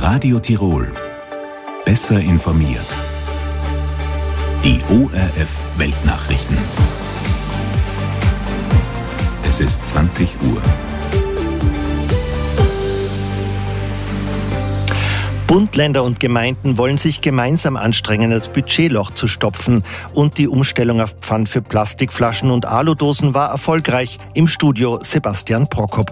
Radio Tirol. Besser informiert. Die ORF Weltnachrichten. Es ist 20 Uhr. Bund, Länder und Gemeinden wollen sich gemeinsam anstrengen, das Budgetloch zu stopfen. Und die Umstellung auf Pfand für Plastikflaschen und Aludosen war erfolgreich. Im Studio Sebastian Prokop.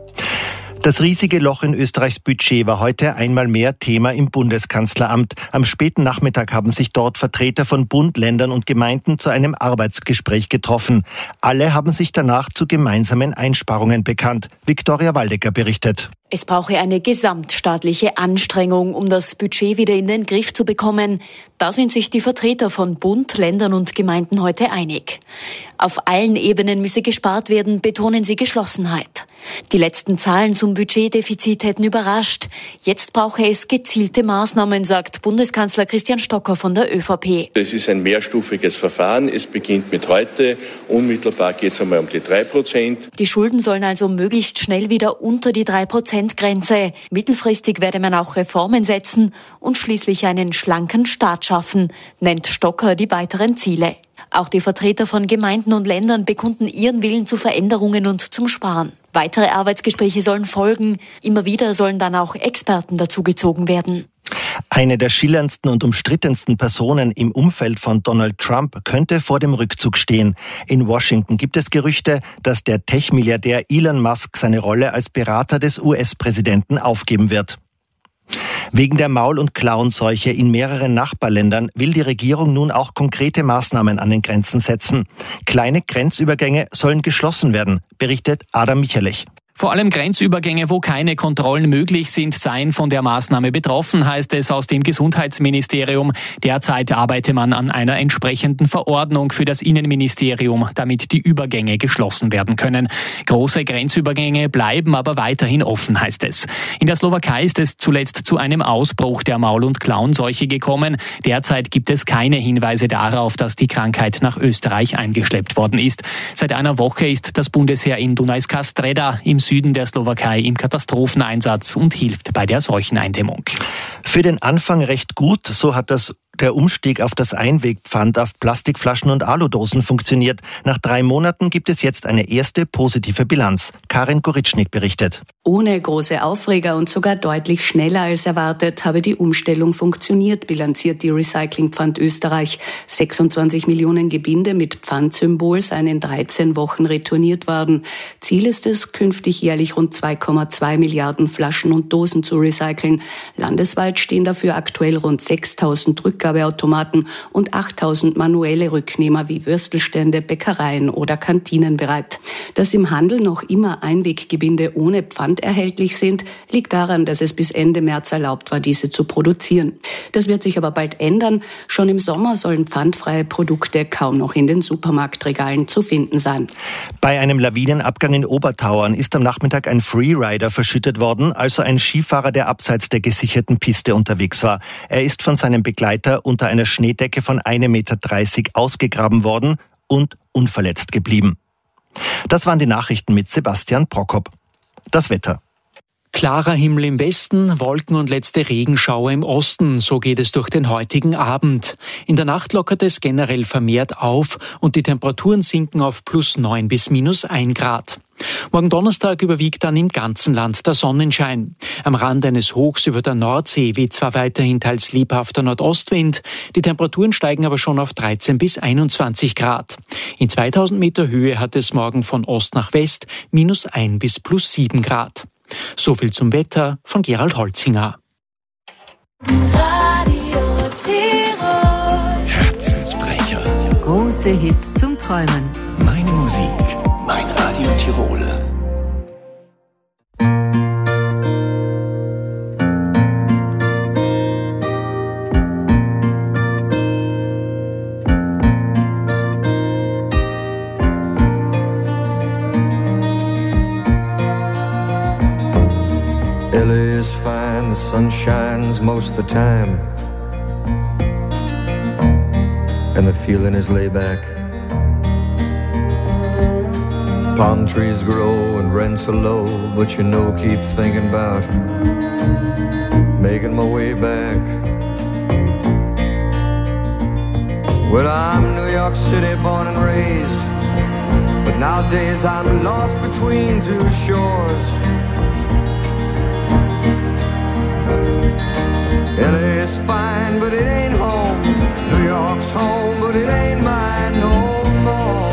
Das riesige Loch in Österreichs Budget war heute einmal mehr Thema im Bundeskanzleramt. Am späten Nachmittag haben sich dort Vertreter von Bund, Ländern und Gemeinden zu einem Arbeitsgespräch getroffen. Alle haben sich danach zu gemeinsamen Einsparungen bekannt. Viktoria Waldecker berichtet. Es brauche eine gesamtstaatliche Anstrengung, um das Budget wieder in den Griff zu bekommen. Da sind sich die Vertreter von Bund, Ländern und Gemeinden heute einig. Auf allen Ebenen müsse gespart werden, betonen sie Geschlossenheit. Die letzten Zahlen zum Budgetdefizit hätten überrascht. Jetzt brauche es gezielte Maßnahmen, sagt Bundeskanzler Christian Stocker von der ÖVP. Es ist ein mehrstufiges Verfahren. Es beginnt mit heute. Unmittelbar geht es einmal um die 3%. Die Schulden sollen also möglichst schnell wieder unter die 3%-Grenze. Mittelfristig werde man auch Reformen setzen und schließlich einen schlanken Staat schaffen, nennt Stocker die weiteren Ziele. Auch die Vertreter von Gemeinden und Ländern bekunden ihren Willen zu Veränderungen und zum Sparen. Weitere Arbeitsgespräche sollen folgen. Immer wieder sollen dann auch Experten dazugezogen werden. Eine der schillerndsten und umstrittensten Personen im Umfeld von Donald Trump könnte vor dem Rückzug stehen. In Washington gibt es Gerüchte, dass der Tech-Milliardär Elon Musk seine Rolle als Berater des US-Präsidenten aufgeben wird. Wegen der Maul- und Klauenseuche in mehreren Nachbarländern will die Regierung nun auch konkrete Maßnahmen an den Grenzen setzen. Kleine Grenzübergänge sollen geschlossen werden, berichtet Adam Michalich. Vor allem Grenzübergänge, wo keine Kontrollen möglich sind, seien von der Maßnahme betroffen, heißt es aus dem Gesundheitsministerium. Derzeit arbeite man an einer entsprechenden Verordnung für das Innenministerium, damit die Übergänge geschlossen werden können. Große Grenzübergänge bleiben aber weiterhin offen, heißt es. In der Slowakei ist es zuletzt zu einem Ausbruch der Maul- und Klauenseuche gekommen. Derzeit gibt es keine Hinweise darauf, dass die Krankheit nach Österreich eingeschleppt worden ist. Seit einer Woche ist das Bundesheer in Dunajská Streda im Süden der Slowakei im Katastropheneinsatz und hilft bei der Seucheneindämmung. Für den Anfang recht gut, so hat der Umstieg auf das Einwegpfand auf Plastikflaschen und Aludosen funktioniert. Nach 3 Monaten gibt es jetzt eine erste positive Bilanz. Karin Goritschnik berichtet. Ohne große Aufreger und sogar deutlich schneller als erwartet habe die Umstellung funktioniert, bilanziert die Recyclingpfand Österreich. 26 Millionen Gebinde mit Pfandsymbol seien in 13 Wochen retourniert worden. Ziel ist es, künftig jährlich rund 2,2 Milliarden Flaschen und Dosen zu recyceln. Landesweit stehen dafür aktuell rund 6.000 Rückgabeautomaten und 8.000 manuelle Rücknehmer wie Würstelstände, Bäckereien oder Kantinen bereit. Dass im Handel noch immer Einweggebinde ohne Pfand erhältlich sind, liegt daran, dass es bis Ende März erlaubt war, diese zu produzieren. Das wird sich aber bald ändern. Schon im Sommer sollen pfandfreie Produkte kaum noch in den Supermarktregalen zu finden sein. Bei einem Lawinenabgang in Obertauern ist am Nachmittag ein Freerider verschüttet worden, also ein Skifahrer, der abseits der gesicherten Piste unterwegs war. Er ist von seinem Begleiter unter einer Schneedecke von 1,30 Meter ausgegraben worden und unverletzt geblieben. Das waren die Nachrichten mit Sebastian Prokop. Das Wetter. Klarer Himmel im Westen, Wolken und letzte Regenschauer im Osten. So geht es durch den heutigen Abend. In der Nacht lockert es generell vermehrt auf und die Temperaturen sinken auf +9 bis -1 Grad. Morgen Donnerstag überwiegt dann im ganzen Land der Sonnenschein. Am Rand eines Hochs über der Nordsee weht zwar weiterhin teils lebhafter Nordostwind, die Temperaturen steigen aber schon auf 13 bis 21 Grad. In 2000 Meter Höhe hat es morgen von Ost nach West -1 bis +7 Grad. So viel zum Wetter von Gerald Holzinger. Radio Tirol. Herzensbrecher. Große Hits zum Träumen. Meine Musik. Mein Radio Tirol. LA is fine, the sun shines most of the time, and the feeling is laid back. Palm trees grow and rents are low, but keep thinking about making my way back. Well, I'm New York City born and raised, but nowadays I'm lost between two shores. LA's fine, but it ain't home. New York's home, but it ain't mine no more.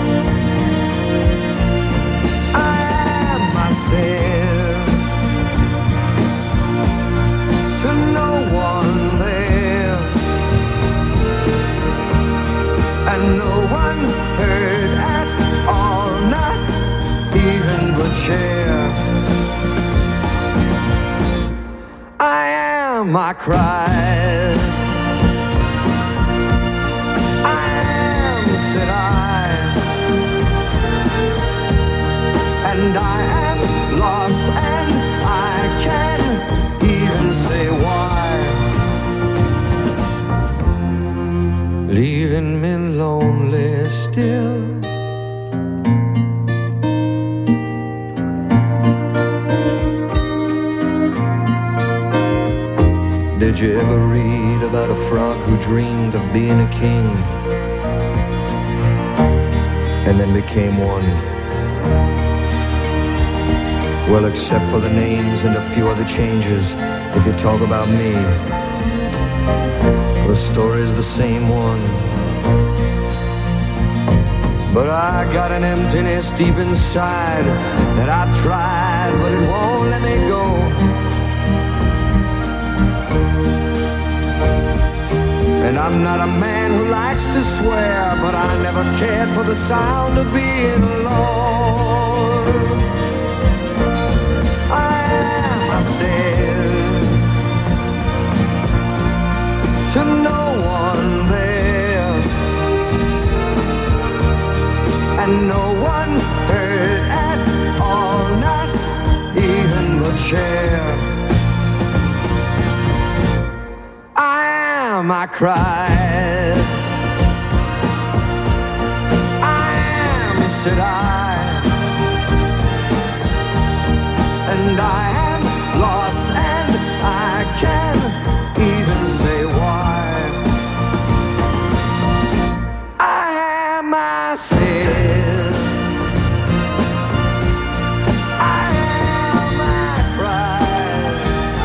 I am myself to no one there, and no one heard at all, not even the chair. I am, I cried. I am, said I. And I am lost and I can't even say why. Leaving me lonely still. Did you ever read about a frog who dreamed of being a king and then became one? Well, except for the names and a few other changes, if you talk about me, the story's the same one. But I got an emptiness deep inside that I've tried, but it won't let me go. And I'm not a man who likes to swear, but I never cared for the sound of being alone. I am myself to no one there, and no one heard at all, not even the chair. I cried. I am, said I, and I am lost and I can't even say why. I am myself. I am, I cried.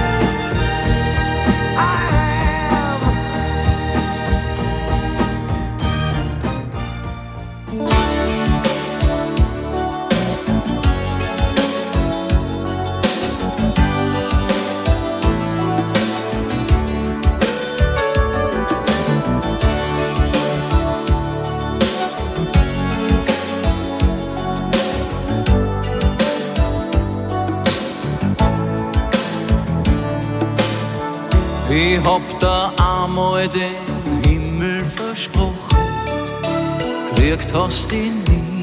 Ich hab da einmal den Himmel versprochen, gekriegt hast du ihn nie.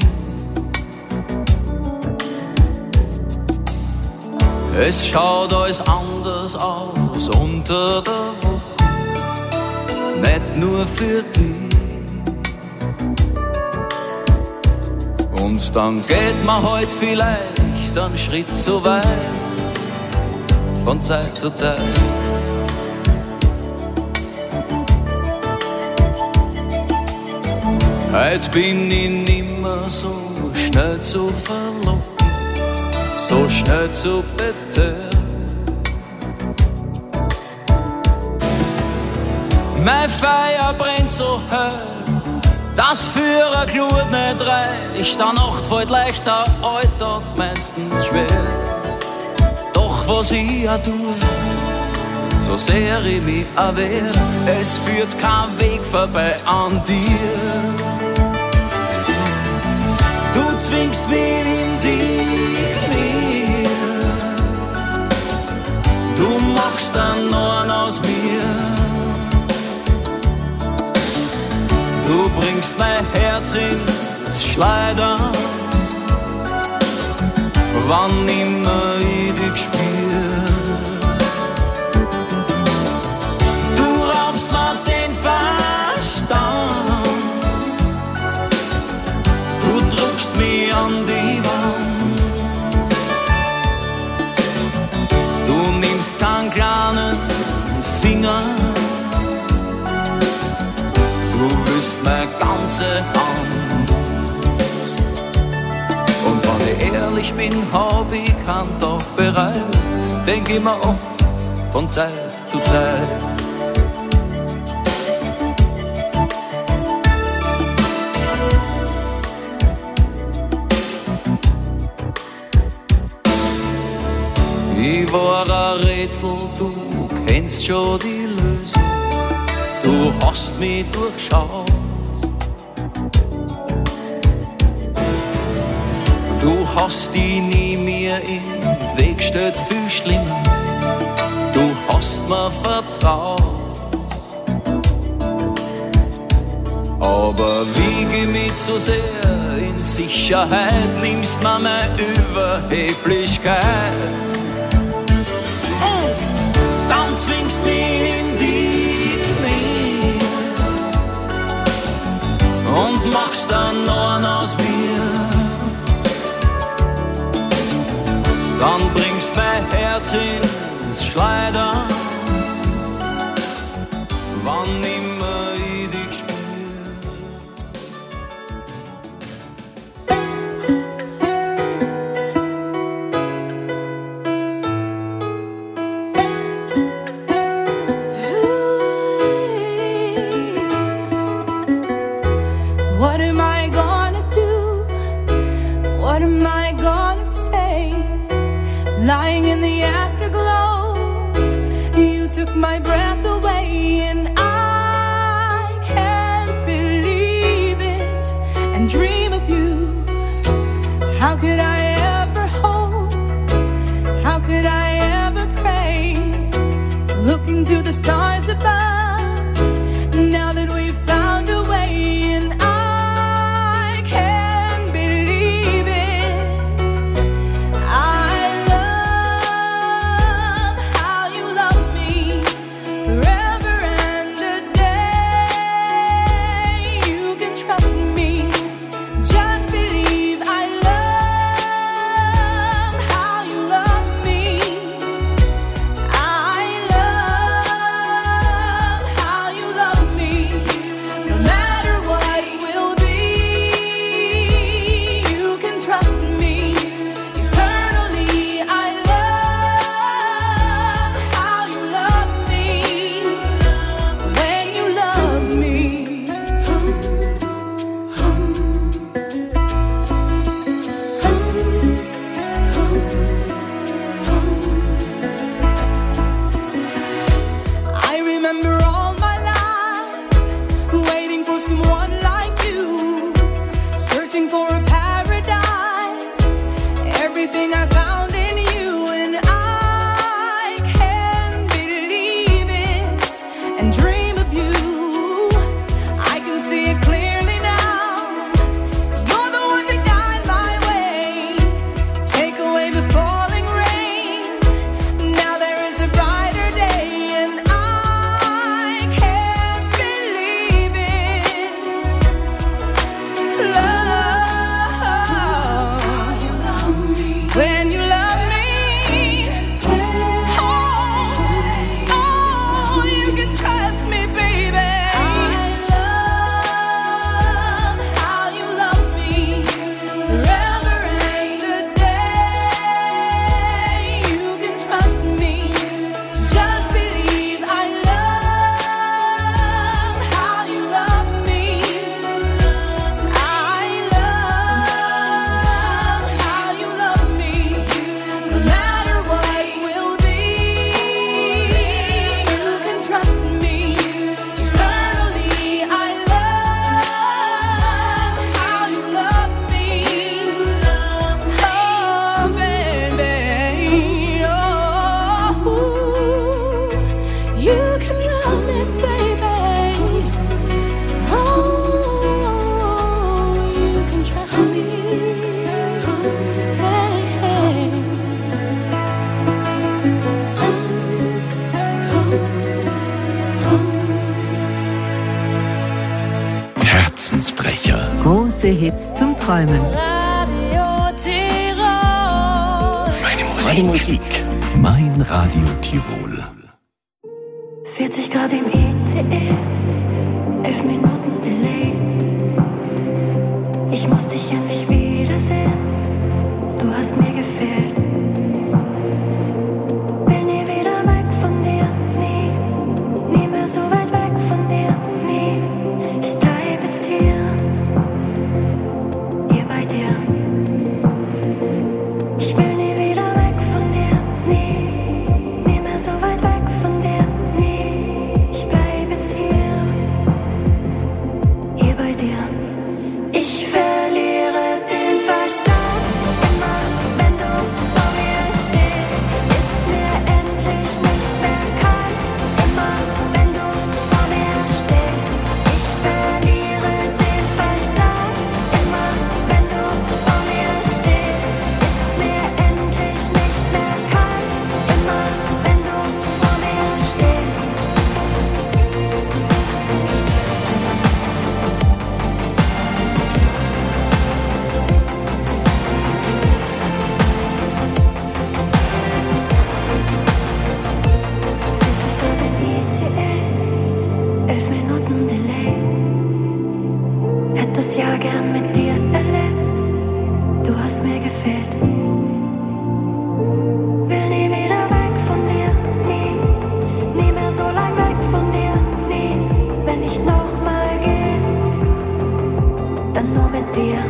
Es schaut alles anders aus unter der Woche, nicht nur für dich. Und dann geht man halt vielleicht einen Schritt zu weit, von Zeit zu Zeit. Heute bin ich nimmer so schnell zu verlocken, so schnell zu betören. Mein Feuer brennt so hell, dass für eine Glut nicht reicht. Der Nacht fällt leicht, der Alltag meistens schwer. Doch was ich auch tue, so sehr ich mich auch wehr, es führt kein Weg vorbei an dir. Du zwingst mich in die Knie, du machst einen Neuen aus mir. Du bringst mein Herz ins Schleudern, wann immer ich dich spür. Du raubst mir den Verstand, du drückst mich an die Wand. Du nimmst keinen kleinen meine ganze Hand. Und wenn ich ehrlich bin, hab ich keinen Tag bereit, denk ich mir oft von Zeit zu Zeit. Ich war ein Rätsel, du kennst schon die Lösung, du hast mich durchschaut. Du hast die nie mir im Weg gestellt, viel schlimmer, du hast mir vertraut. Aber wiege mich zu sehr in Sicherheit, nimmst mir meine Überheblichkeit. Dann zwingst mich in die Knie und machst dann noch einen aus mir. Dann bringst mein Herz ins Schleudern, wann immer ich dich spür. What am I gonna do? What am I gonna say? Lying in the afterglow, you took my breath away, and I can't believe it and dream of you. How could I ever hope? How could I ever pray? Looking to the stars above, now that we've found a way, and I can't believe it. I love how you love me forever and a day. You can trust me, just believe. I love how you love me. I love how you love me. No matter what will be, you can trust me eternally. I love how you love me when you love me. I remember all my life waiting for someone like you, searching for a paradise, everything I found in you, and I can't believe it and dream of you. I can see it clearly now. You're the one to guide my way, take away the falling rain. Now there is a brighter day, and I can't believe it. Love when you love me. Oh, you can trust me, baby. I love how you love me forever and a day. You can trust me, just believe. I love how you love me. I love how you love me. No matter what will be, you can trust me eternally. I love how you love me. Oh, baby, oh, you can love me, baby. Oh, you can trust me. Hey, hey. Herzensbrecher. Große Hits zum Träumen. Radio Tirol. Meine Musik. Mein Radio Tirol. 40 Grad im ICE, 11 Minuten Delay. Hätte das Jahr gern mit dir erlebt, du hast mir gefehlt. Will nie wieder weg von dir, nie mehr so lang weg von dir, nie. Wenn ich nochmal gehe, dann nur mit dir.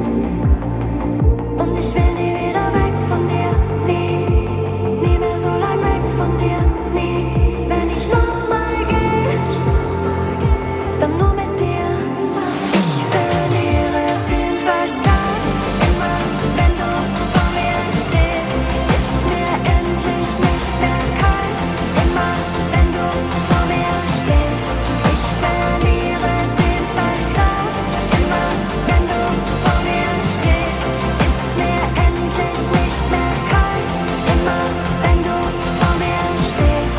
Und ich will nie wieder weg von dir, nie mehr so lang weg von dir, nie. Wenn ich nochmal gehe, dann nur mit dir. Ich verliere den Verstand, immer wenn du vor mir stehst, ist mir endlich nicht mehr kalt. Immer wenn du vor mir stehst, ich verliere den Verstand. Immer wenn du vor mir stehst, ist mir endlich nicht mehr kalt. Immer wenn du vor mir stehst.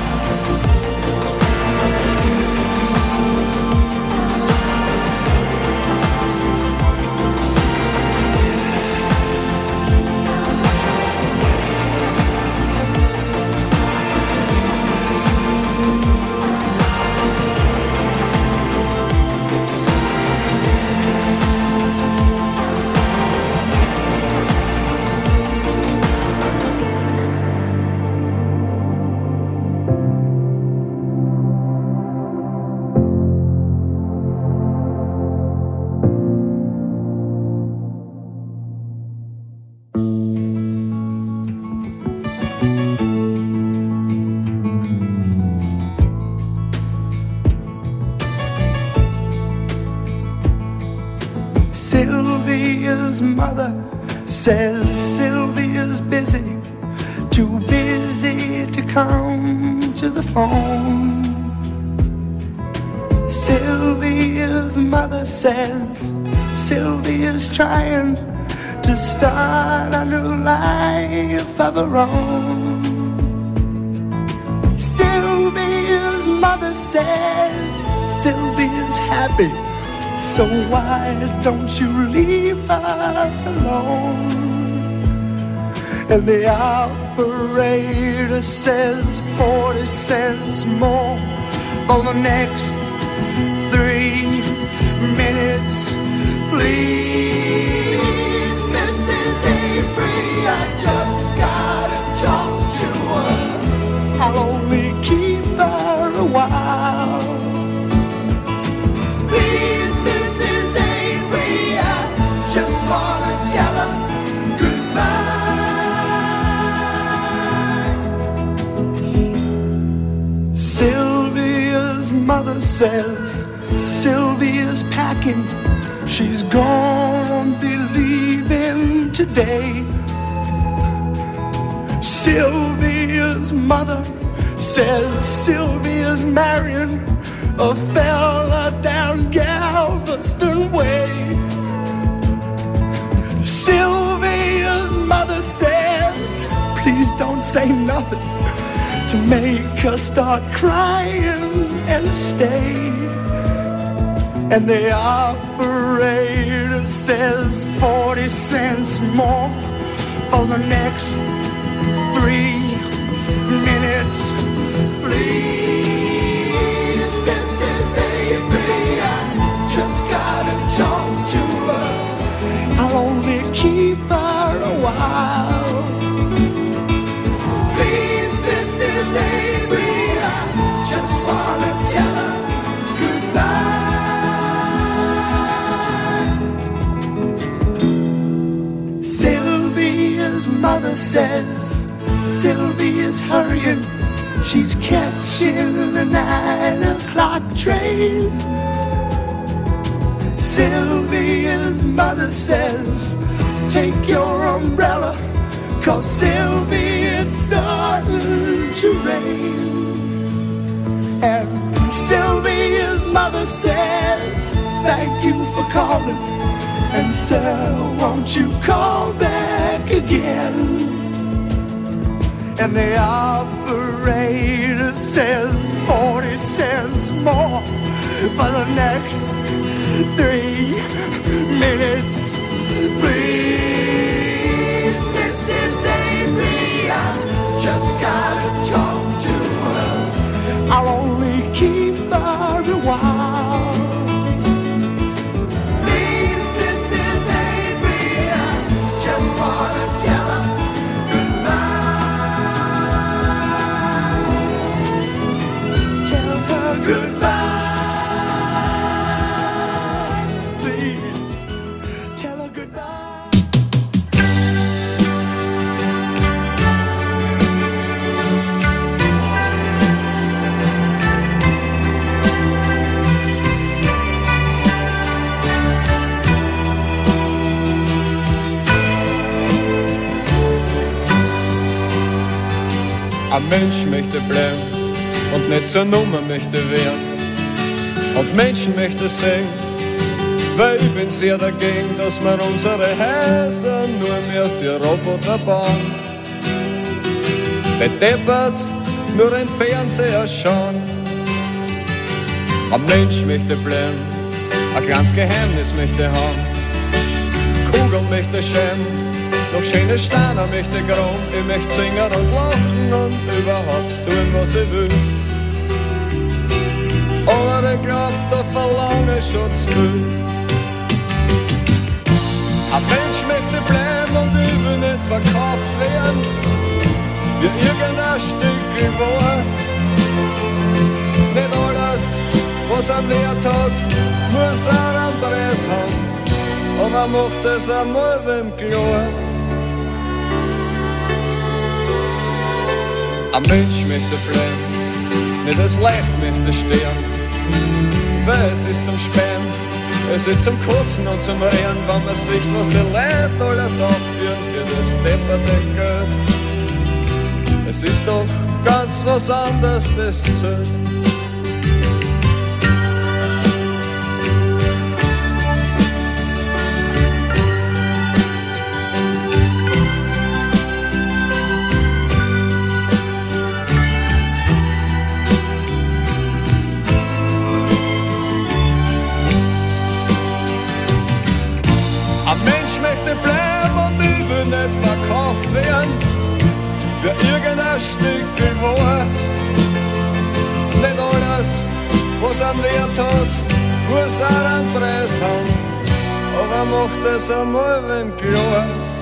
Sylvia's mother says Sylvia's busy, too busy to come to the phone. Sylvia's mother says Sylvia's trying to start a new life of her own. Sylvia's mother says Sylvia's happy, so why don't you leave her alone? And the operator says 40 cents more for the next 3 minutes. Please, Mrs. Avery, I just gotta talk to her. I'll only keep her a while. Please, Mrs. Avery, I just wanna tell her goodbye. Sylvia's mother says Sylvia's packing, she's gonna be leaving today. Sylvia's mother says Sylvia's marrying a fella down Galveston Way. Sylvia's mother says, please don't say nothing to make her start crying and stay. And the operator says 40 cents more for the next 3 minutes. Please, Mrs. Avery, I just gotta talk to her. I'll only keep her a while. Please, Mrs. Avery, I just wanna tell her goodbye. Sylvia's mother says Sylvia's hurrying, she's catching the 9 o'clock train. Sylvia's mother says, take your umbrella, 'cause Sylvia, it's starting to rain. And Sylvia's mother says, thank you for calling, and sir, won't you call back again? And the operator says 40 cents more for the next 3 minutes. Please, Mrs. Avery, I just gotta talk to her. I'll only keep her a while. Ein Mensch möchte bleiben und nicht zur Nummer möchte werden. Und Menschen möchte sehen, weil ich bin sehr dagegen, dass wir unsere Häuser nur mehr für Roboter bauen. Bedeppert nur ein Fernseher schauen. Ein Mensch möchte bleiben, ein kleines Geheimnis möchte haben. Kugel möchte schämen, noch schöne Steine möchte grauen. Ich möchte singen und lachen und überhaupt tun, was ich will. Aber ich glaub, da verlange ich schon zu viel. Ein Mensch möchte bleiben und ich will nicht verkauft werden, wie irgendein Stückchen war. Nicht alles, was einen Wert hat, muss einen Preis haben, aber macht es einmal wem klar. Ein Mensch möchte bleiben, nicht das Leid möchte sterben, weil es ist zum Spähen, es ist zum Kotzen und zum Rehren, wenn man sieht, was die Leute alles aufführen für das depperte Geld. Es ist doch ganz was anderes, das zählt. Ein Mensch möchte bleiben und ich will nicht verkauft werden, für irgendein Stückchen war. Nicht alles, was einen Wert hat, muss auch einen Preis haben, aber macht es einmal wem klar.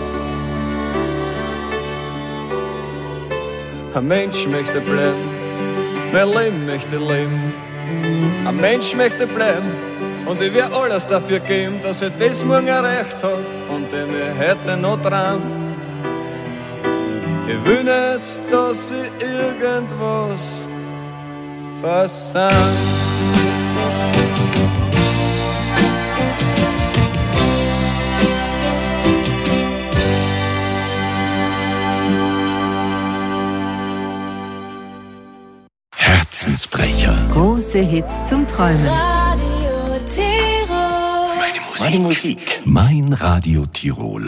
Ein Mensch möchte bleiben, mein Leben möchte leben. Ein Mensch möchte bleiben und ich werde alles dafür geben, dass ich das morgen erreicht habe, von dem ich heute noch träum. Ich will nicht, dass ich irgendwas versäum. Herzensbrecher. Große Hits zum Träumen. Radio Tirol. Meine Musik. Mein Radio Tirol.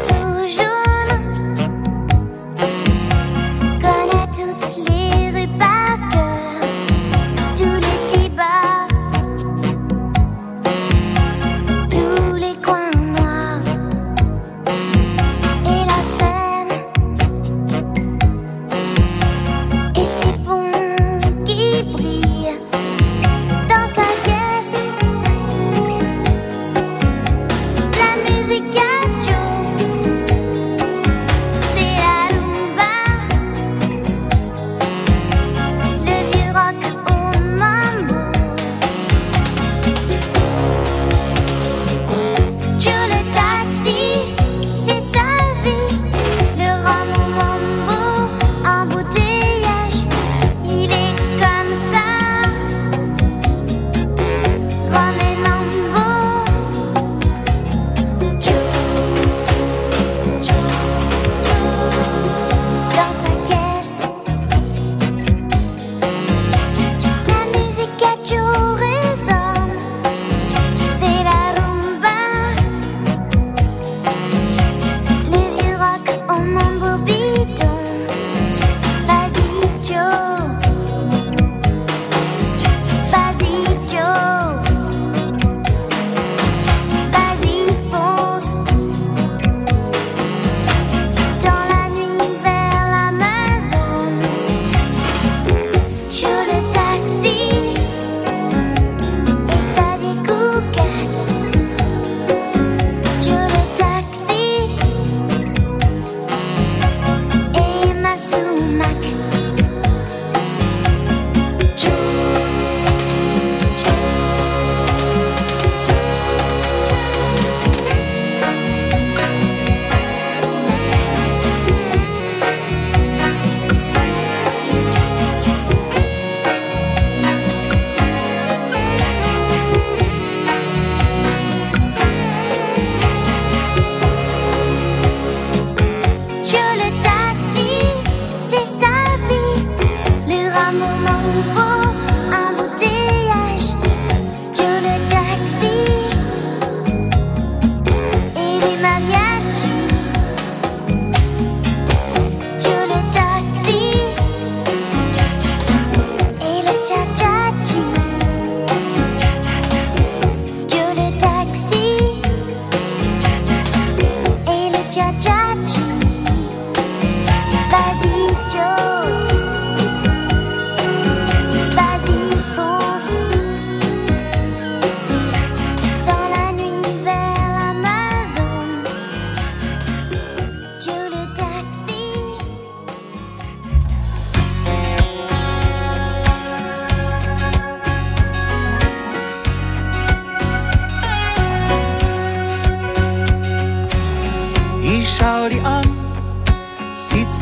Connaît toutes les rues.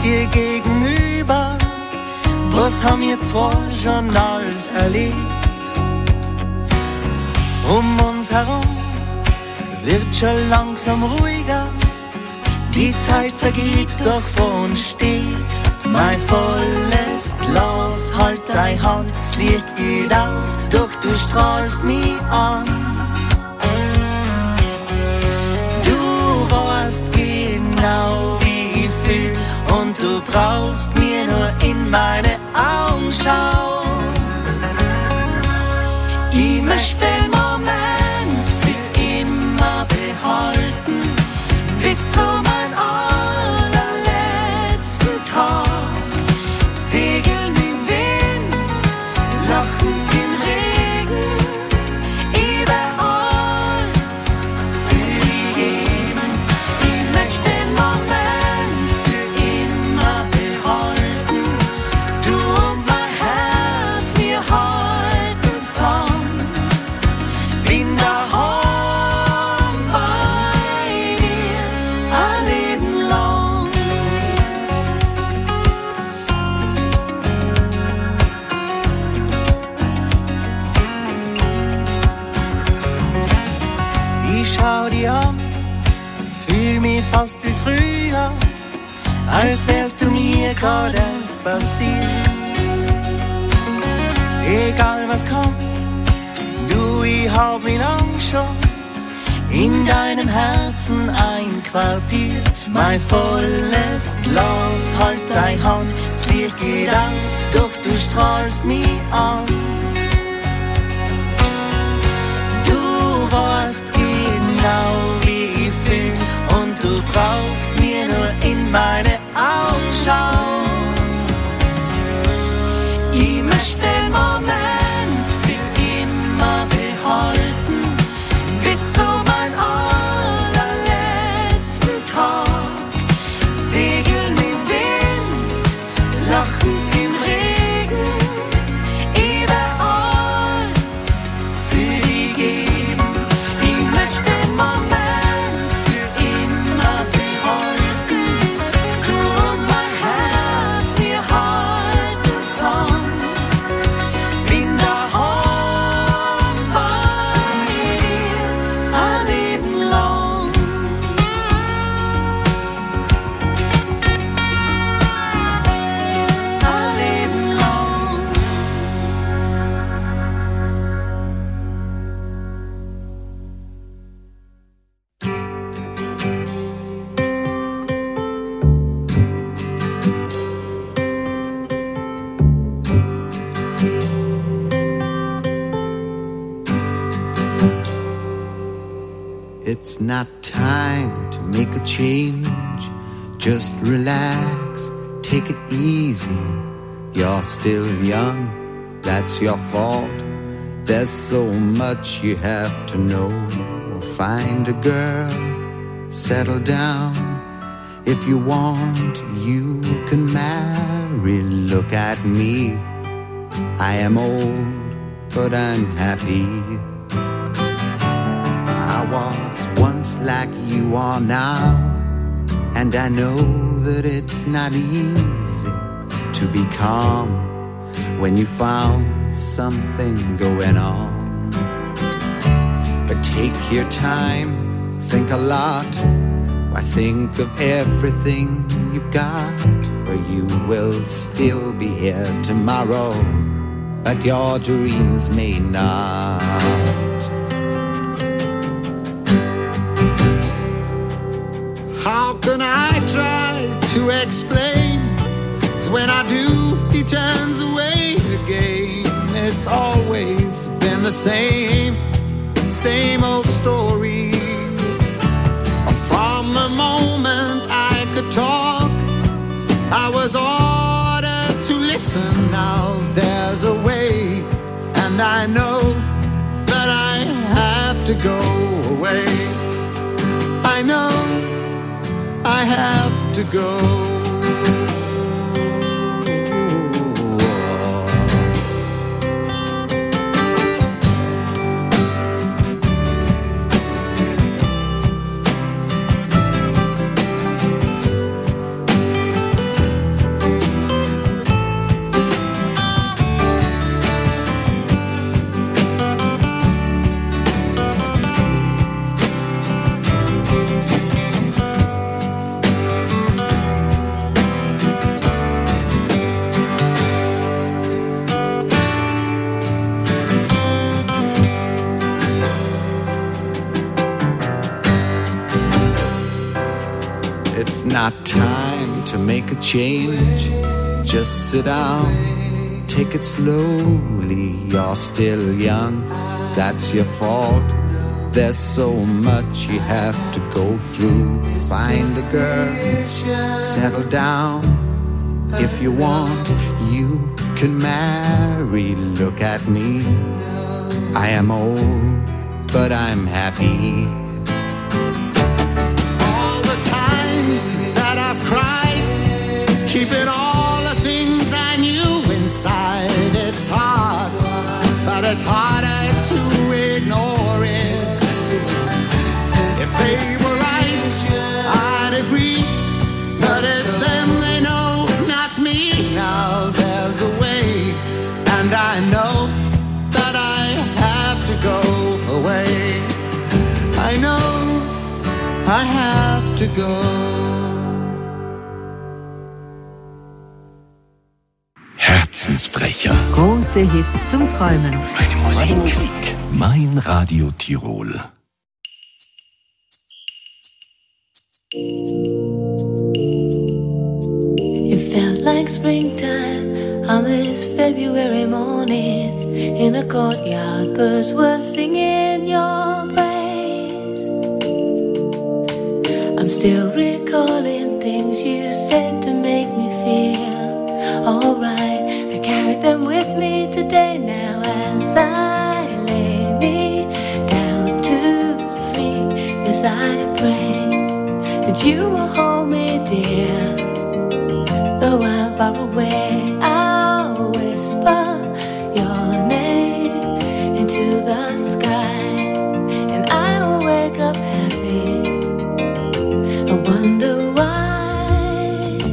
dir gegenüber. Was haben wir zwar schon alles erlebt? Um uns herum wird schon langsam ruhiger. Die Zeit vergeht, doch vor uns steht mein volles Glas. Halt deine Hand, das Licht geht aus, doch du strahlst mich an. Du weißt genau, wie ich fühl, und du brauchst mir nur in meine Augen schauen. Ich möchte den Moment für immer behalten, bis zu meinem allerletzten Tag. Segeln im Wind, lachen im Regen, über alles für dich geben. Ich möchte den Moment für immer behalten. Du und mein Herz, wir halten zusammen. Bin daheim bei dir ein Leben lang. Ich schau dir an, fühl mich fast wie früher, als wärst du mir gerade erst passiert. Egal was kommt, du, ich hab mich lang schon in deinem Herzen einquartiert. Mein volles Glas, halt deine Hand, das Licht geht aus, doch du strahlst mich an. Du weißt genau, wie ich fühl, und du brauchst mir nur in meine Augen schauen. Ich möchte den Moment für immer behalten, bis zu meinem allerletzten Tag. Segeln im Wind, lachen im Regen, über alles für dich geben. Ich möchte den Moment für immer behalten. Du und mein Herz, wir halten zusammen. Bin daheim bei dir ein Leben lang. Ein Leben lang. It's not time to make a change. Just relax, take it easy. You're still young, that's your fault. There's so much you have to know. Find a girl, settle down. If you want, you can marry. Look at me, I am old, but I'm happy. I was once like you are now, and I know that it's not easy to be calm when you found something going on. But take your time, think a lot. Why, think of everything you've got, for you will still be here tomorrow, but your dreams may not. How can I try to explain? When I do, he turns away again. It's always been the same old story. From the moment I could talk, I was ordered to listen. Now there's a way, and I know that I have to go away. I know I have to go. not time to make a change. Just sit down, take it slowly. You're still young, that's your fault. There's so much you have to go through. Find a girl, settle down. If you want, you can marry. Look at me, I am old, but I'm happy. All the times that I've cried, keeping all the things I knew inside. It's hard, but it's harder to ignore it. If they were right, I'd agree, but it's them they know, not me. Now there's a way, and I know that I have to go away. I know I have to go. Herzensbrecher. Große Hits zum Träumen. Meine Musik. Mein Radio Tirol. It felt like springtime on this February morning. In a courtyard, birds were singing your praise. I'm still recalling things you said to make me feel alright. I carry them with me today now as I lay me down to sleep. Yes, I pray that you will hold me dear. Though I'm far away, I'll whisper your name into the sky, and I will wake up happy. I wonder why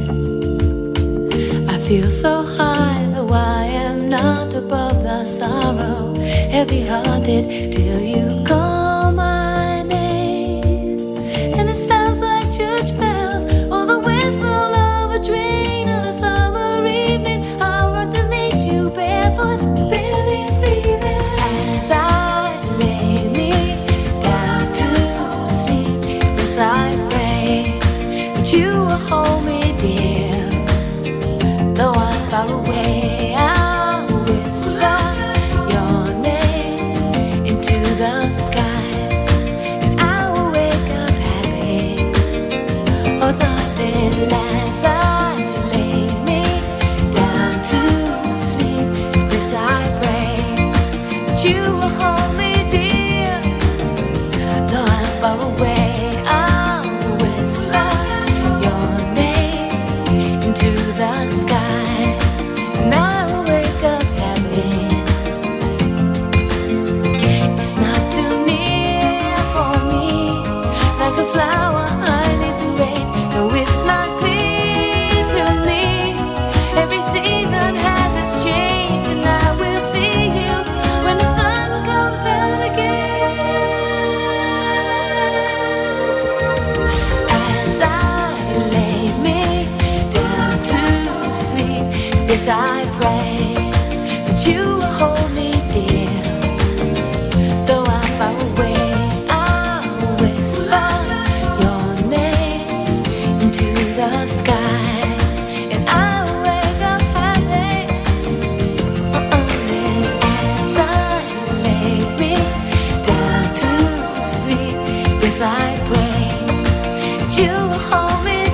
I feel so high, though I am not above the sorrow. Heavy-hearted till you call my name, and it sounds like church bells or the whistle of a train on a summer evening. I'll run to meet you barefoot, barely breathing, as I lay me down to sleep. Yes, I pray that you will hold me dear. Though I'm far away, I'll whisper your name into the sky, and I will wake up happy. Oh, darling, as I lay me down to sleep, yes, I pray that you will hold me dear. Though I'm far away, I'll whisper your name into the sky, and I will wake up happy. It's not too near for me, like a flower I need the rain. No, it's not clear to me. Every season has its change, and I will see you when the sun comes out again. As I lay me down to sleep, yes, I pray that you will hold me dear. Though I'm far away, I'll whisper your name into the sky, and I will wake up happy. As I lay me down to sleep, yes, I pray that you will hold me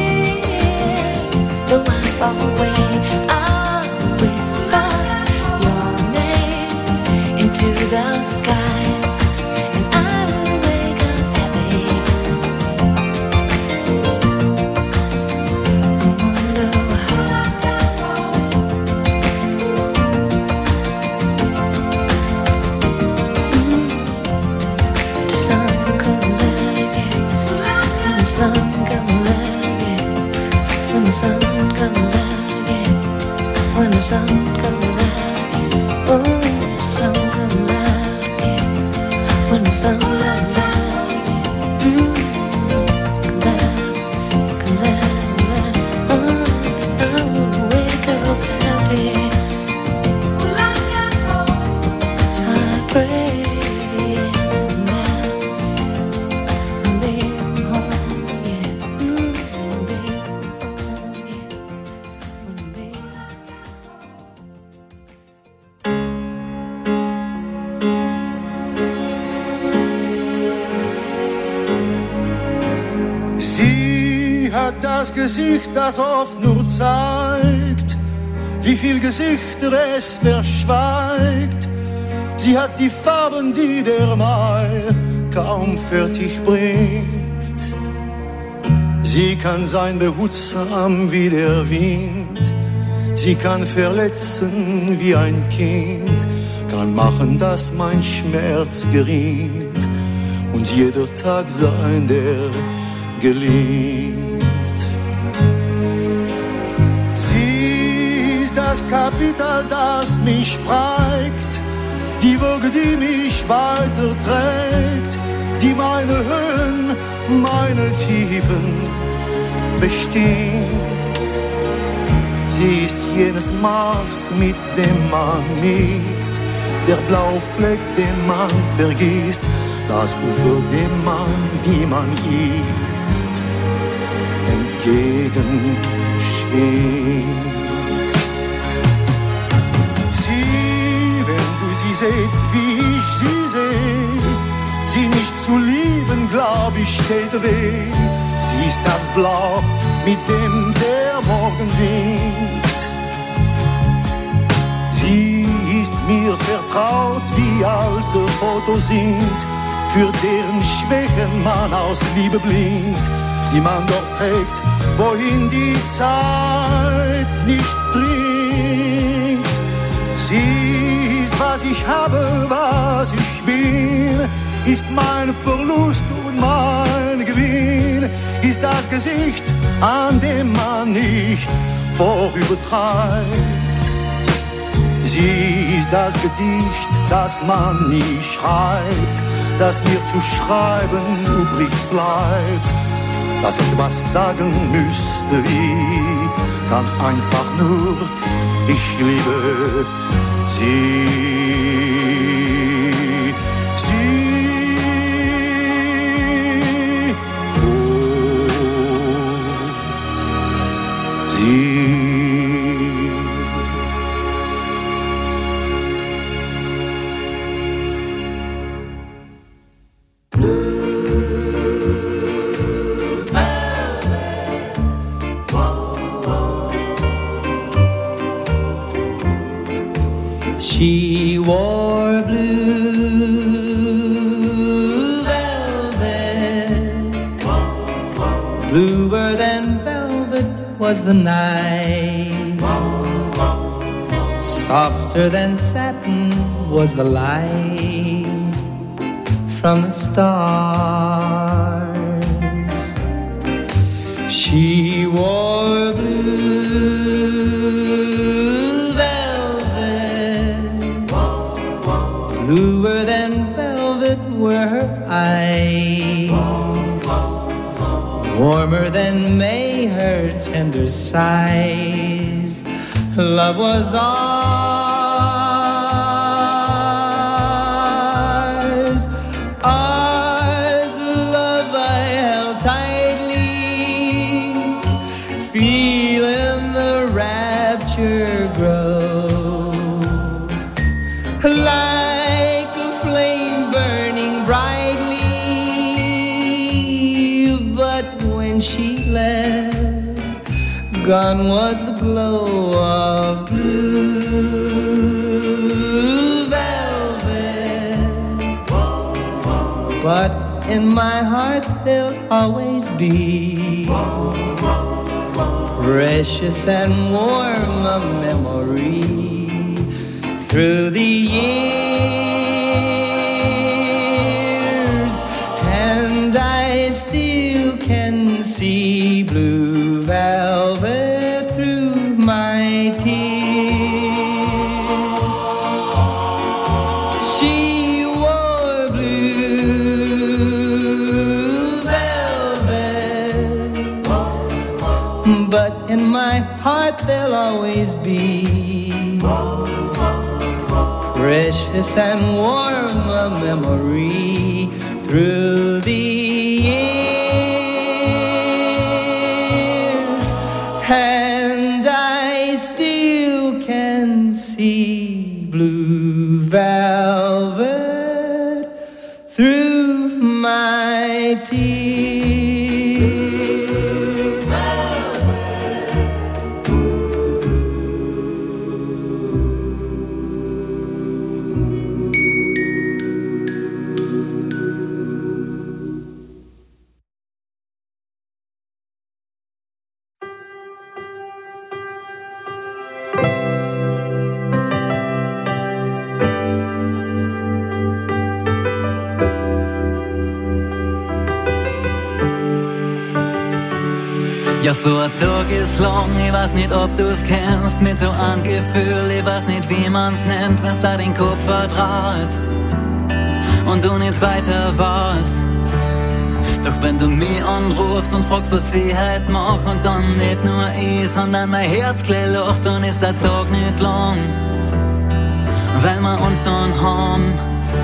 dear. Though I'm far away, I'll whisper your name into the sky, and I will wake up happy. I wonder why. The sun comes out again, when the sun comes out again, when the sun comes out again, when the sun comes out again, oh, the sun comes out again, when the sun comes out again, comes out, comes out, oh, I will wake up happy. So I pray now, baby, home, yeah, baby. hat das Gesicht, das oft nur zeigt, wie viel Gesichter es verschweigt. Sie hat die Farben, die der Mai kaum fertig bringt. Sie kann sein behutsam wie der Wind. Sie kann verletzen wie ein Kind, kann machen, dass mein Schmerz gerinnt und jeder Tag sein, der gelingt. Sie ist das Kapital, das mich prägt, die Woge, die mich weiterträgt, die meine Höhen, meine Tiefen bestimmt. Sie ist jenes Maß, mit dem man misst, der Blaufleck, den man vergisst, das Ufer, dem man, wie man ist, entgegenschwingt. Sie, wenn du sie seht, wie ich sie seh, sie nicht zu lieben, glaub ich, steht der Weg. Sie ist das Blau, mit dem der Morgen winkt. Sie ist mir vertraut, wie alte Fotos sind, für deren Schwächen man aus Liebe blinkt, die man dort trägt, wohin die Zeit nicht dringt. Sie ist, was ich habe, was ich bin, ist mein Verlust und mein Gewinn, ist das Gesicht, an dem man nicht vorübertreibt. Sie ist das Gedicht, das man nie schreibt, das mir zu schreiben übrig bleibt, das etwas sagen müsste wie ganz einfach nur, ich liebe sie. She wore blue velvet, bluer than velvet was the night, softer than satin was the light from the stars. She wore blue velvet, bluer than velvet were her eyes, warmer than May her tender sighs. Love was ours, ours, love I held tightly, feeling the rapture grow, like a flame burning brightly. But when she left, gone was the glow of blue velvet. But in my heart there'll always be precious and warm a memory through the years, and I still can see blue velvet through my tears. She wore blue velvet, but in my heart there'll always be precious and warm a memory through the years, and I still can see blue velvet through my tears. Ja, so ein Tag ist lang, ich weiß nicht, ob du's kennst, mit so einem Gefühl, ich weiß nicht, wie man's nennt, wenn's da den Kopf verdraht und du nicht weiter warst. Doch wenn du mich anrufst und fragst, was ich heute mach, und dann nicht nur ich, sondern mein Herz gleich lacht, dann ist der Tag nicht lang, weil wir uns dann haben.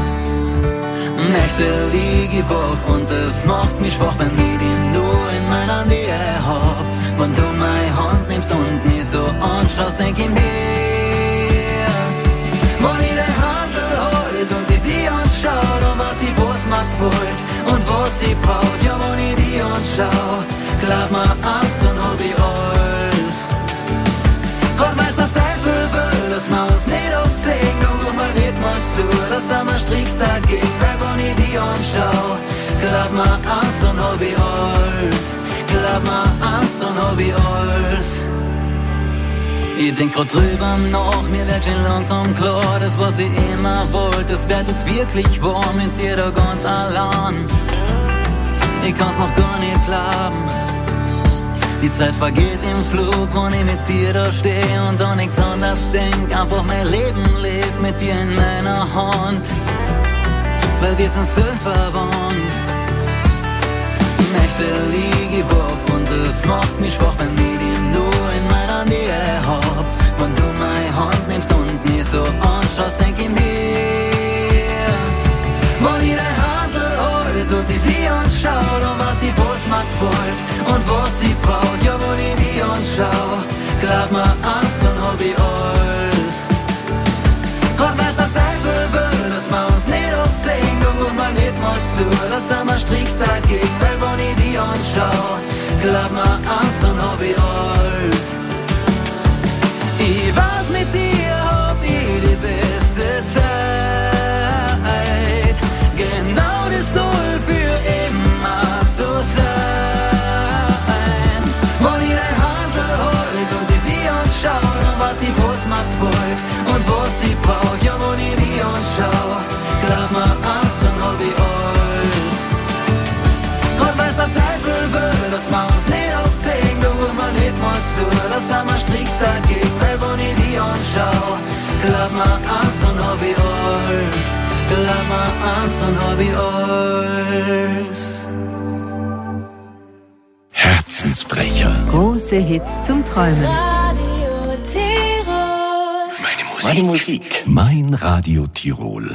Nächte lieg ich wach und es macht mich schwach, wenn ich dich nur in meiner Nähe hab. Wenn du meine Hand nimmst und mich so anschaust, denk ich mir, wenn ich die Handel halt und ich dich anschau, dann weiß ich, was mir gefällt und was ich brauch. Ja, wenn ich dich anschau, glaub mir eins, dann hab ich alles. Grad weil's der Teufel will, dass wir uns nicht oft sehen, du ruf mir nicht mal zu, dass er mir strikt dagegen, weil wenn ich dich anschau, glaub mir eins, dann hab ich alles. Glaub mir eins, dann hab ich alles. Ich denk grad drüber nach, mir wird schon langsam klar, das was ich immer wollte, das wird jetzt wirklich wahr, mit dir da ganz allein. Ich kann's noch gar nicht glauben. Die Zeit vergeht im Flug, wenn ich mit dir da steh und an nichts anderes denk, einfach mein Leben lebt mit dir in meiner Hand, weil wir sind so verwandt. Nächte lieg ich wach und es macht mich schwach, wenn ich dich nur in meiner Nähe hab. Wenn du meine Hand nimmst und mich so anschaust, denk ich mir, wenn ich deine Handel halt und ich dich anschau, dann weiß ich, was mir gefällt und was ich brauch. Ja, wenn ich dich anschau, glaub mir eins, dann hab ich alles. Grad weil's der Teufel will, dass wir uns nicht oft sehen, du ruf mir nicht mal zu, dass er mir strikt dagegen, weil wenn ich dich anschau, glaub mir eins, dann hab ich alles. Ich weiß, mit dir hab ich die beste Zeit, genau das soll für immer so sein. Wenn ich deine Handel halt und ich dich anschau, dann weiß ich, was mir gefällt und was ich brauch. Ja, wenn ich dich anschau, glaub mir eins, dann hab ich alles. Grad weil's der Teufel will, dass wir uns nicht oft sehen, du ruf mir nicht mal zu, dass er mir strikt dagegen, weil wenn ich dich anschau, glaub mir eins, dann hab ich alles. Glaub mir eins, dann hab ich alles. Herzensbrecher. Große Hits zum Träumen. Radio Tirol. Meine Musik. Mein Radio Tirol.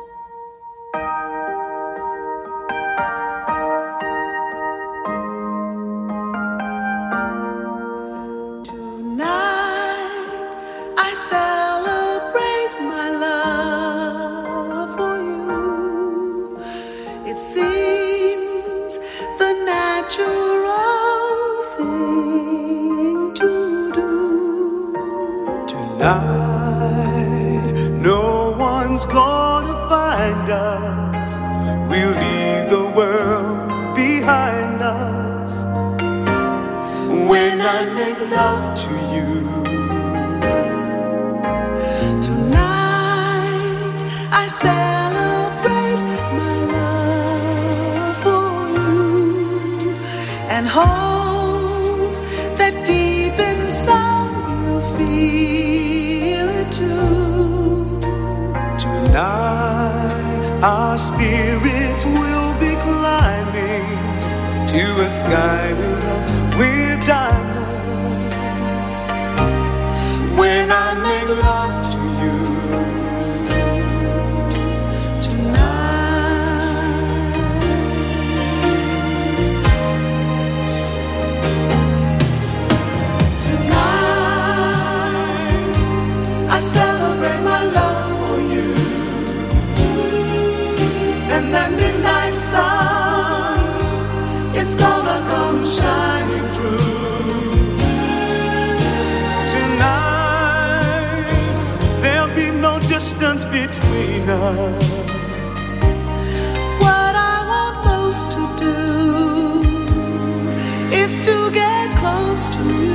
No one's gonna find us. We'll leave the world behind us. When I make love to you, tonight I celebrate my love for you and hope that deep inside you'll feel it too. tonight our spirits will be climbing to a sky lit up with diamonds. When I make love to you tonight, I celebrate my love for you, and that midnight sun is gonna come shining through. Tonight there'll be no distance between us. What I want most to do is to get close to you.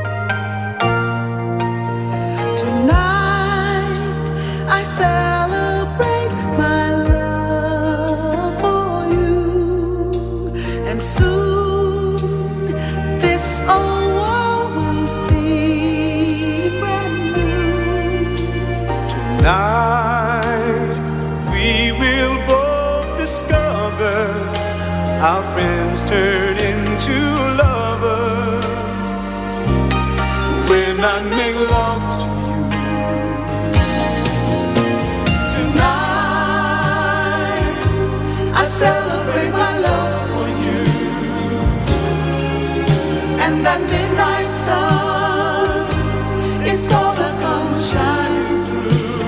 Tonight I celebrate other. Our friends turn into lovers when I make love to you. Tonight I celebrate my love for you, and that midnight sun is gonna come shine through.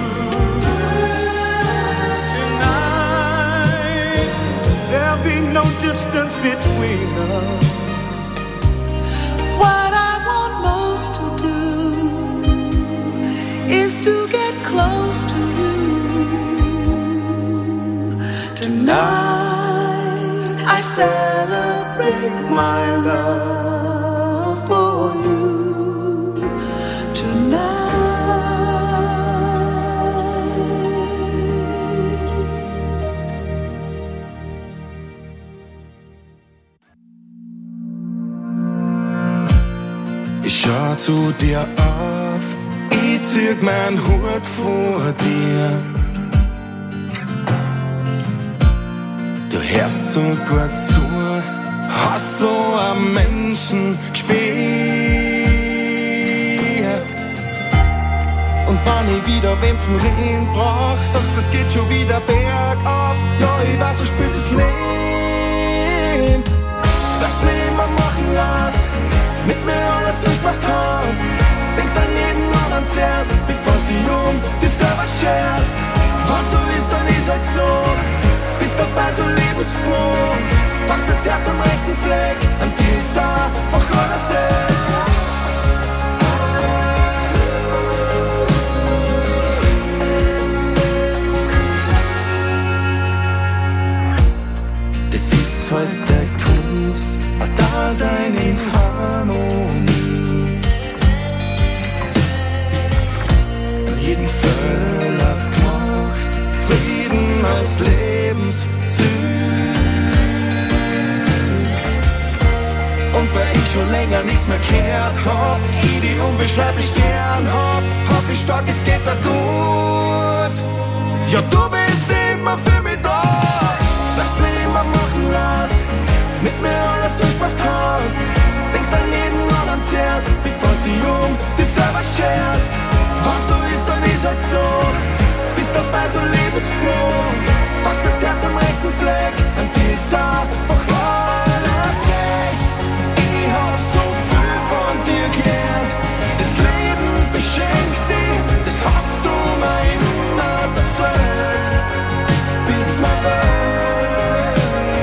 Tonight there'll be no distance between us. What I want most to do is to get close to you. Tonight I celebrate my love for you. Ich schau zu dir auf, ich zieh meinen Hut vor dir. Du hörst so gut zu, hast so einen Menschen gespielt. Und wenn ich wieder wem zum Reden brauch, sagst das geht schon wieder bergauf. Ja, ich weiß, so spielt das Leben. Lass mich immer machen lass, mit mir alles durchmacht hast. Denkst an jeden anderen zuerst, bevor du dich selber scherst. Was so ist, dann ist halt so. Bist dabei so lebensfroh. Packst das Herz am rechten Fleck, an dir ist einfach alles echt. Das ist heute Kunst, ein Dasein in Harmonie. An jeden Fehler gemacht, Frieden als Lebensziel. Und weil ich schon länger nichts mehr gehört hab, ich die unbeschreiblich gern hab ich stark, es geht da gut. Ja, du bist immer für mich da. Lass mich immer machen lass, mit mir alles durchmacht hast. Denkst an jeden anderen zuerst, bevor du dich selber scherst. Was so ist, dann ist halt so. Bist dabei so lebensfroh. Packst das Herz am rechten Fleck, an dir ist einfach alles echt. Ich hab so viel von dir gelernt. Das Leben beschenkt dich, das hast du mir immer erzählt. Bist mir wert.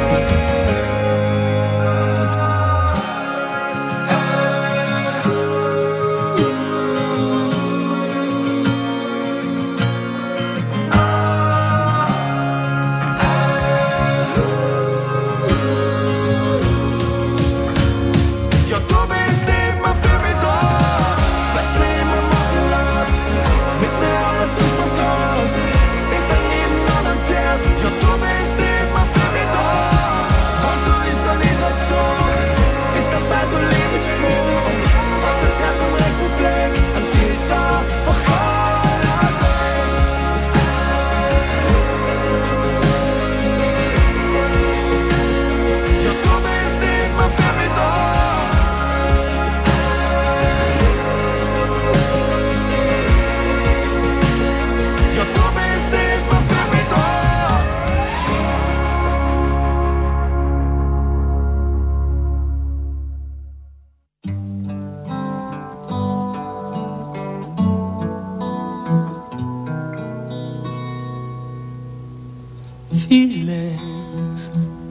Feelings,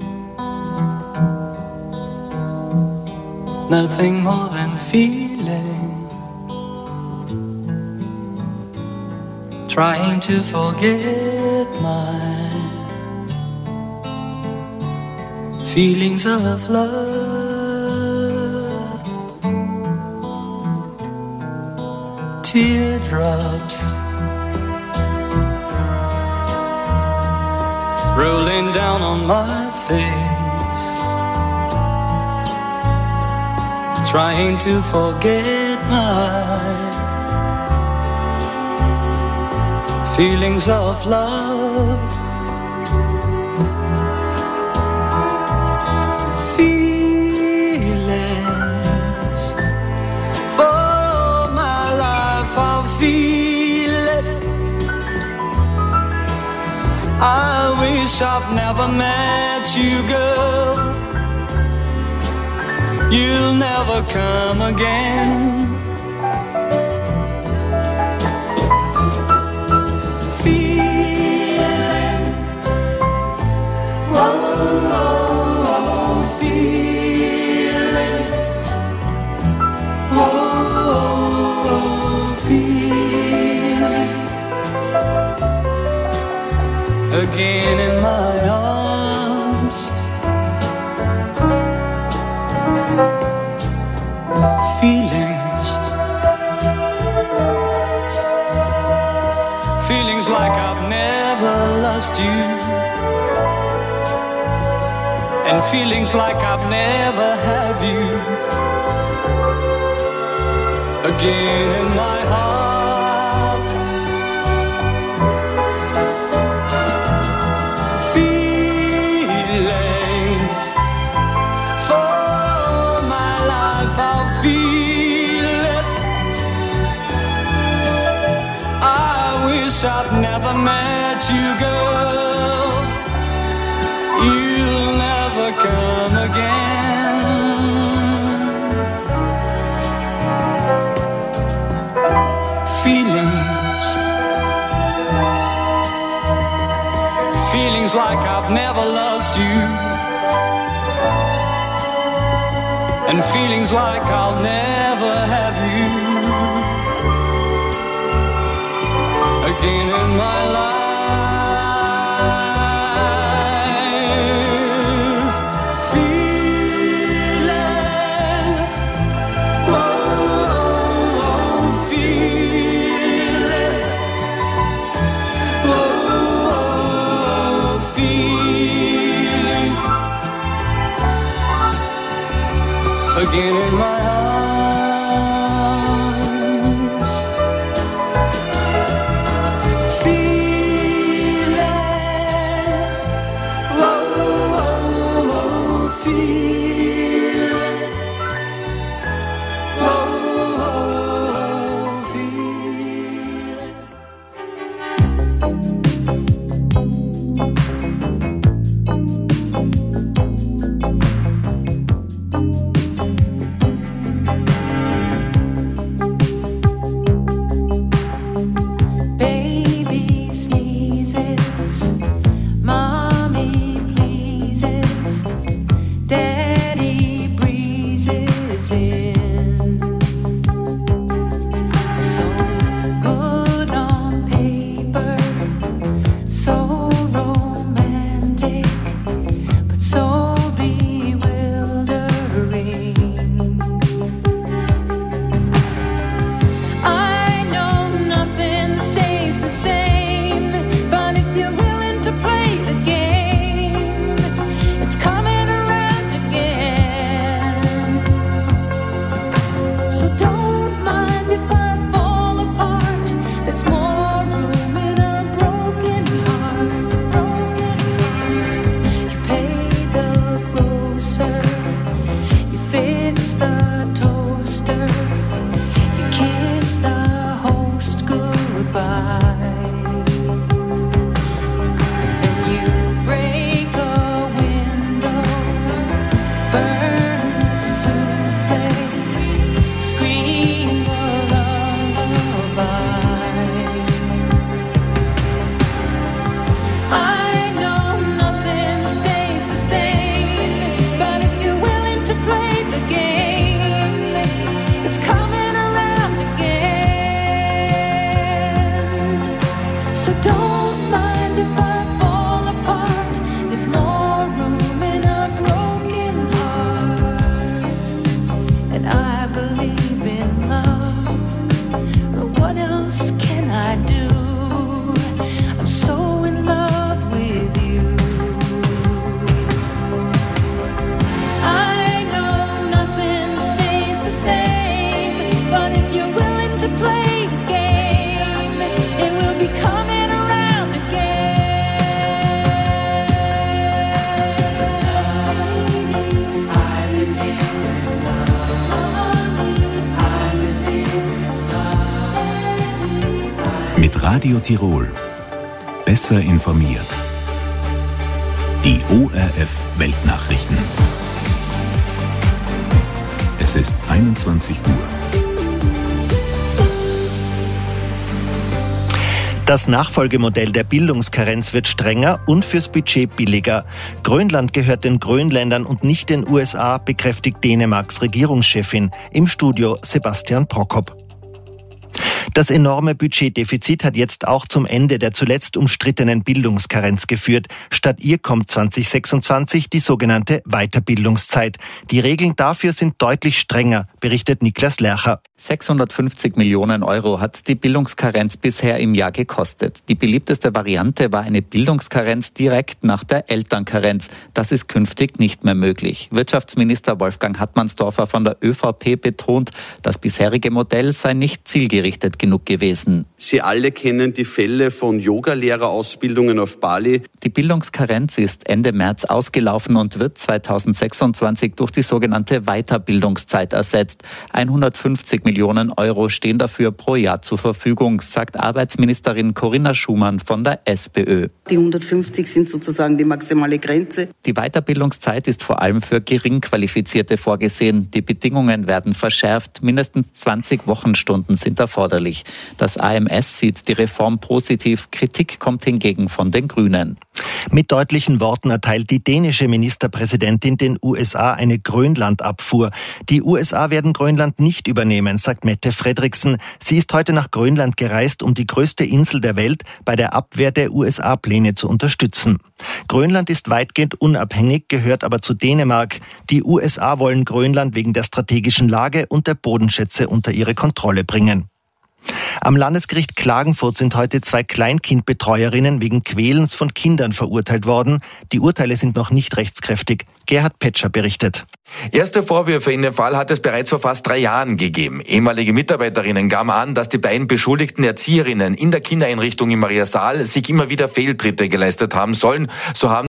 nothing more than feeling. Trying to forget my feelings of love. Teardrops rolling down on my face, trying to forget my feelings of love. wish I've never met you, girl. You'll never come again. Feeling, whoa, whoa, whoa, feeling, whoa, whoa, whoa, feeling. Again in my arms, feelings, feelings like I've never lost you, and feelings like I've never have you. Again in my heart, feelings for my life. I'll feel it. I wish I've never met you, girl. You'll never come again. Feelings, feelings like I've never lost you, and feelings like I'll never have you again in my life. Feeling, whoa, feeling, whoa, feeling. Again in my arms, feeling, whoa, whoa, feeling, whoa, feeling. Radio Tirol. Besser informiert. Die ORF Weltnachrichten. Es ist 21 Uhr. Das Nachfolgemodell der Bildungskarenz wird strenger und fürs Budget billiger. Grönland gehört den Grönländern und nicht den USA, bekräftigt Dänemarks Regierungschefin. Im Studio Sebastian Prokop. Das enorme Budgetdefizit hat jetzt auch zum Ende der zuletzt umstrittenen Bildungskarenz geführt. Statt ihr kommt 2026 die sogenannte Weiterbildungszeit. Die Regeln dafür sind deutlich strenger, berichtet Niklas Lercher. 650 Millionen Euro hat die Bildungskarenz bisher im Jahr gekostet. Die beliebteste Variante war eine Bildungskarenz direkt nach der Elternkarenz. Das ist künftig nicht mehr möglich. Wirtschaftsminister Wolfgang Hartmannsdorfer von der ÖVP betont, das bisherige Modell sei nicht zielgerichtet genug gewesen. Sie alle kennen die Fälle von Yogalehrerausbildungen auf Bali. Die Bildungskarenz ist Ende März ausgelaufen und wird 2026 durch die sogenannte Weiterbildungszeit ersetzt. 150 Millionen Euro stehen dafür pro Jahr zur Verfügung, sagt Arbeitsministerin Corinna Schumann von der SPÖ. Die 150 sind sozusagen die maximale Grenze. Die Weiterbildungszeit ist vor allem für Geringqualifizierte vorgesehen. Die Bedingungen werden verschärft. Mindestens 20 Wochenstunden sind erforderlich. Das AMS sieht die Reform positiv. Kritik kommt hingegen von den Grünen. Mit deutlichen Worten erteilt die dänische Ministerpräsidentin den USA eine Grönlandabfuhr. Die USA werden Grönland nicht übernehmen, sagt Mette Frederiksen. Sie ist heute nach Grönland gereist, um die größte Insel der Welt bei der Abwehr der USA-Pläne zu unterstützen. Grönland ist weitgehend unabhängig, gehört aber zu Dänemark. Die USA wollen Grönland wegen der strategischen Lage und der Bodenschätze unter ihre Kontrolle bringen. Am Landesgericht Klagenfurt sind heute 2 Kleinkindbetreuerinnen wegen Quälens von Kindern verurteilt worden. Die Urteile sind noch nicht rechtskräftig. Gerhard Petscher berichtet. Erste Vorwürfe in dem Fall hat es bereits vor fast 3 Jahren gegeben. Ehemalige Mitarbeiterinnen gaben an, dass die beiden beschuldigten Erzieherinnen in der Kindereinrichtung in Mariasaal sich immer wieder Fehltritte geleistet haben sollen. So haben